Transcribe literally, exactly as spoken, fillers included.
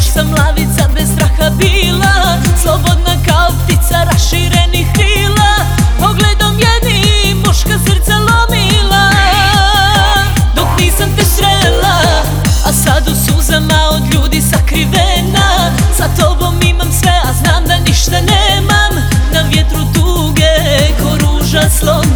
još sam mlavica bez straha bila, slobodna kao ptica raširenih krila, pogledom jednim muška srca lomila. Dok nisam te srela, a sad u suzama od ljudi sakrivena, sa to